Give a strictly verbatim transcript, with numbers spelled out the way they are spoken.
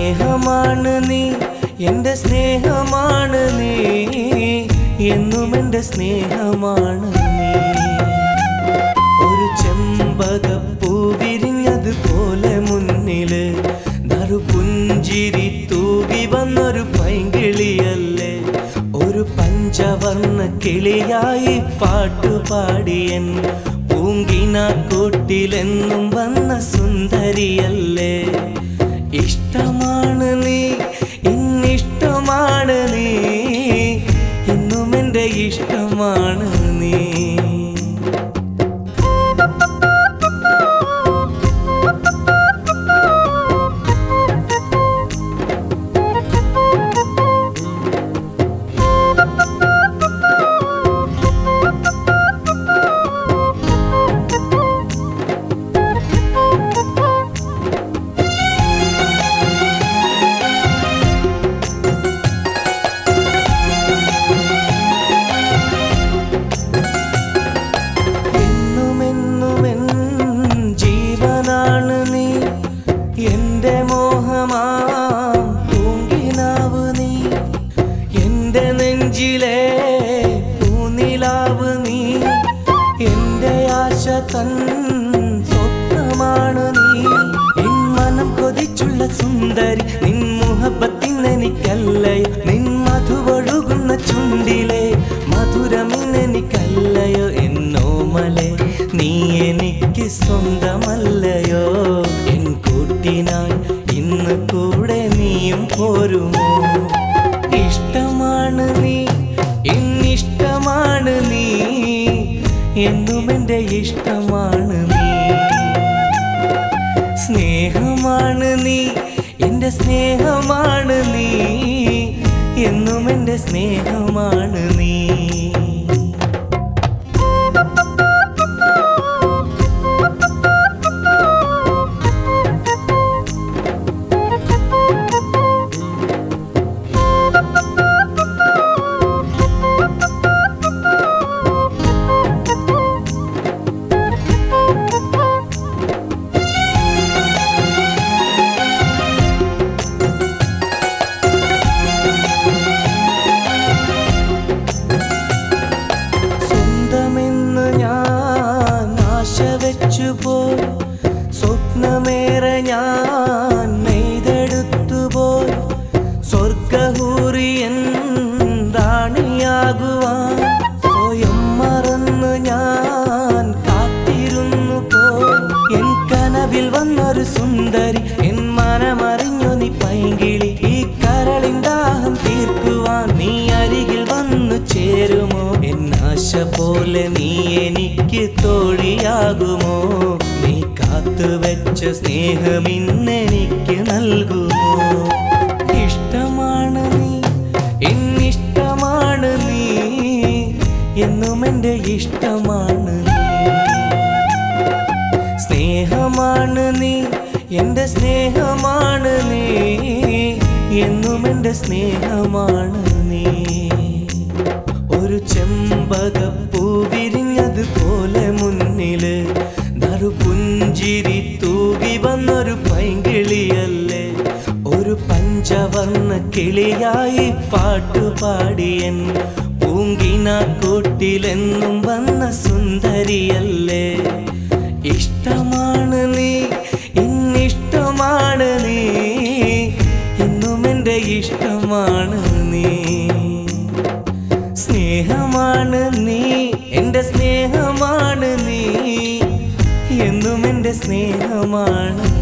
സ്നേഹമാണ് നീ, എൻ്റെ സ്നേഹമാണ് നീ, എന്നും എൻ്റെ സ്നേഹമാണ് നീ. ഒരു ചെമ്പകപ്പൂ വിരിഞ്ഞതുപോലെ മുന്നില് നറുപുഞ്ചിരി തൂകി വന്നൊരു പൈങ്കിളിയല്ലേ. ഒരു പഞ്ചവർണ്ണ കിളിയായി പാട്ടുപാടിയൻ പൂങ്കിനാക്കൂട്ടിലെന്നും വന്ന സുന്ദരിയല്ലേ. ഇഷ്ടമാണ് നീ, ഇന്നിഷ്ടമാണ് നീ, എന്നും എൻ്റെ ഇഷ്ടമാണ് നീ. എൻ്റെ മോഹമാം പൂങ്കിനാവ് നീ, എൻ്റെ നെഞ്ചിലെ പൂനിലാവ് നീ, എൻ്റെ ആശ തൻ സ്വപ്നമാണ് നീ. എൻ മനം കൊതിച്ചുള്ള സുന്ദരി നിൻ മുഹബത്തിനെനിക്കല്ലയോ, നിൻ മധുവൊഴുകുന്ന ചുണ്ടിലെ മധുരമിനെനിക്കല്ലയോ. എന്നോമലെ നീ എനിക്ക് സ്വന്തമല്ലയോ, എൻ കൂട്ടിനായി ഇന്ന് കൂടെ നീയും പോരുമോ. ഇഷ്ടമാണ് നീ, എന്നിഷ്ടമാണ് നീ, എന്നും എൻ്റെ ഇഷ്ടമാണ് നീ. സ്നേഹമാണ് നീ, എൻ്റെ സ്നേഹമാണ് നീ, എന്നും എൻ്റെ സ്നേഹമാണ് നീ. പോയി സ്വപ്നമേറെ ഞാൻ നെയ്തെടുത്തുപോയി, സ്വർഗഹൂറിയൻ റാണിയാകുവാൻ സ്വയം മറന്നു ഞാൻ കാത്തിരുന്നു പോയി. എൻ കനവിൽ വന്നൊരു സുന്ദരി, എൻ മനമറിഞ്ഞു നീ പൈങ്കിളി. ഈ കരളിൻ ദാഹം തീർക്കുവാൻ നീ അരികിൽ വന്നു ചേരുമോ. എൻ ആശ പോലെ നീ എനിക്ക് തോഴിയാകുമോ. നീ കാത്തുവെച്ച സ്നേഹം ഇന്നെനിക്ക് നൽകുമോ. ഇഷ്ടമാണ് നീ, എന്നിഷ്ടമാണ് നീ, എന്നും എൻ്റെ ഇഷ്ടമാണ് നീ. സ്നേഹമാണ് നീ, എൻ്റെ സ്നേഹമാണ് നീ, എന്നും എൻ്റെ സ്നേഹമാണ് നീ. ഒരു ചെമ്പകപ്പൂ വിരിഞ്ഞതുപോലെ മുന്നില് നറുപുഞ്ചിരി തൂകി വന്നൊരു പൈങ്കിളിയല്ലേ. ഒരു പഞ്ചവർണ്ണ കിളിയായി പാട്ടുപാടിയൻ പൂങ്കിനാക്കൂട്ടിലെന്നും വന്ന സുന്ദരിയല്ലേ. ഇഷ്ടമാണ് നീ, ഇന്നിഷ്ടമാണ് നീ, എന്നും എൻ്റെ ഇഷ്ടമാണ് നീ. സ്നേഹമാണ് നീ, എൻ്റെ സ്നേഹമാണ് നീ, എന്നും എൻ്റെ സ്നേഹമാണ്